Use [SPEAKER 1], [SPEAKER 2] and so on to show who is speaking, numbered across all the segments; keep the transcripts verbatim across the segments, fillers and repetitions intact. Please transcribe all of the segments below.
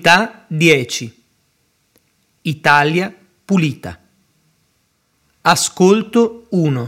[SPEAKER 1] Unità dieci. Italia pulita. Ascolto uno.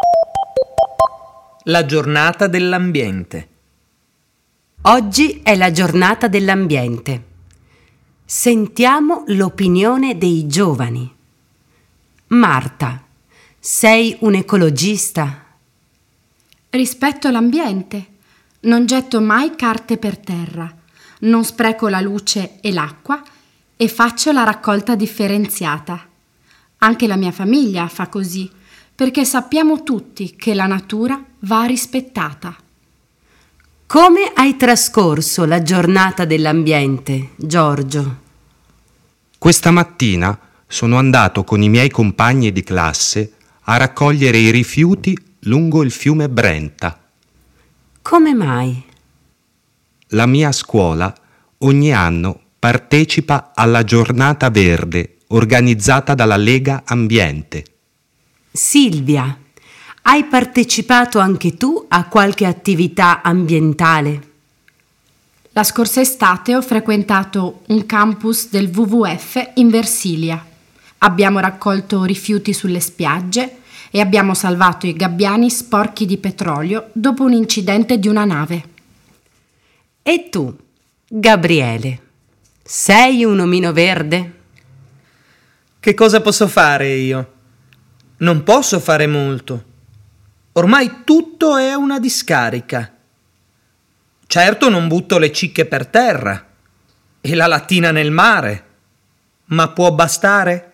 [SPEAKER 1] La giornata dell'ambiente.
[SPEAKER 2] Oggi è la giornata dell'ambiente. Sentiamo l'opinione dei giovani. Marta, sei un ecologista?
[SPEAKER 3] Rispetto l'ambiente. Non getto mai carte per terra. Non spreco la luce e l'acqua e faccio la raccolta differenziata. Anche la mia famiglia fa così, perché sappiamo tutti che la natura va rispettata.
[SPEAKER 2] Come hai trascorso la giornata dell'ambiente, Giorgio?
[SPEAKER 4] Questa mattina sono andato con i miei compagni di classe a raccogliere i rifiuti lungo il fiume Brenta.
[SPEAKER 2] Come mai?
[SPEAKER 4] La mia scuola ogni anno partecipa alla giornata verde organizzata dalla Lega Ambiente.
[SPEAKER 2] Silvia, hai partecipato anche tu a qualche attività ambientale?
[SPEAKER 3] La scorsa estate ho frequentato un campus del W W F in Versilia. Abbiamo raccolto rifiuti sulle spiagge e abbiamo salvato i gabbiani sporchi di petrolio dopo un incidente di una nave.
[SPEAKER 2] E tu, Gabriele, sei un omino verde?
[SPEAKER 1] Che cosa posso fare io? Non posso fare molto. Ormai tutto è una discarica. Certo non butto le cicche per terra e la lattina nel mare, ma può bastare?